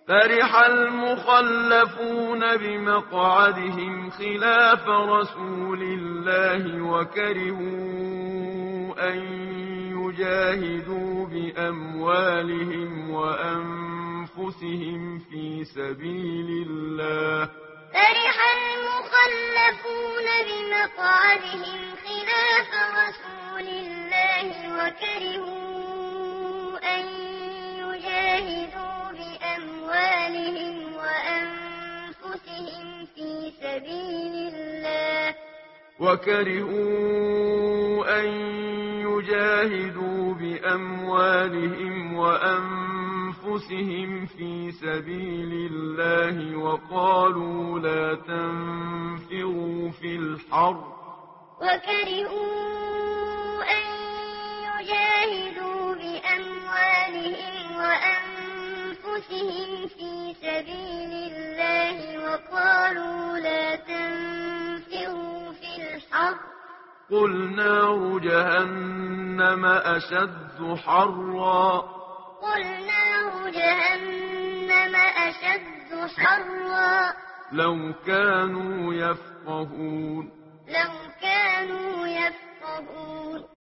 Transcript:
فرح المخلفون بمقعدهم خلاف رسول الله وكرهوا أن يجاهدوا بأموالهم وأنفسهم في سبيل الله. فرح المخلفون بمقعدهم خلاف رسول الله وكرهوا أن يجاهدوا بأموالهم وأنفسهم في سبيل الله. وكرهوا أن يجاهدوا بأموالهم وأنفسهم في سبيل الله وقالوا لا تنفروا في الحر. وكرهوا أن يجاهدوا بأموالهم وأنفسهم في سبيل الله وقالوا لا تنفروا في الحر. قل نار جهنم أشد حرا. قل نار جهنم أشد حرا. لو كانوا يفقهون. لو كانوا يفقهون.